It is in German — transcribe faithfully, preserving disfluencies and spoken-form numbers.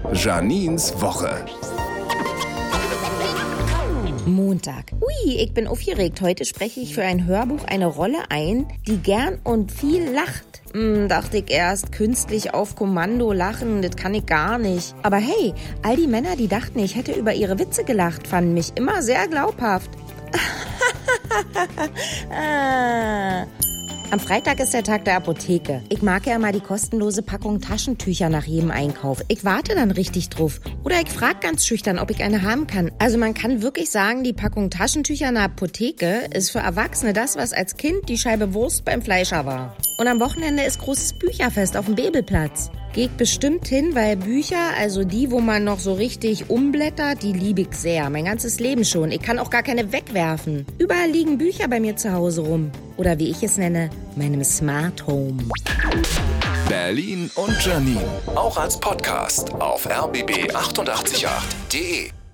Janines Woche. Montag. Ui, ich bin aufgeregt. Heute spreche ich für ein Hörbuch eine Rolle ein, die gern und viel lacht. Hm, dachte ich erst, künstlich auf Kommando lachen, das kann ich gar nicht. Aber hey, all die Männer, die dachten, ich hätte über ihre Witze gelacht, fanden mich immer sehr glaubhaft. ah. Am Freitag ist der Tag der Apotheke. Ich mag ja immer die kostenlose Packung Taschentücher nach jedem Einkauf. Ich warte dann richtig drauf. Oder ich frage ganz schüchtern, ob ich eine haben kann. Also man kann wirklich sagen, die Packung Taschentücher in der Apotheke ist für Erwachsene das, was als Kind die Scheibe Wurst beim Fleischer war. Und am Wochenende ist großes Bücherfest auf dem Bebelplatz. Gehe ich bestimmt hin, weil Bücher, also die, wo man noch so richtig umblättert, die liebe ich sehr. Mein ganzes Leben schon. Ich kann auch gar keine wegwerfen. Überall liegen Bücher bei mir zu Hause rum. Oder wie ich es nenne, meinem Smart Home. Berlin und Janine. Auch als Podcast auf r b b achtundachtzig punkt acht punkt d e.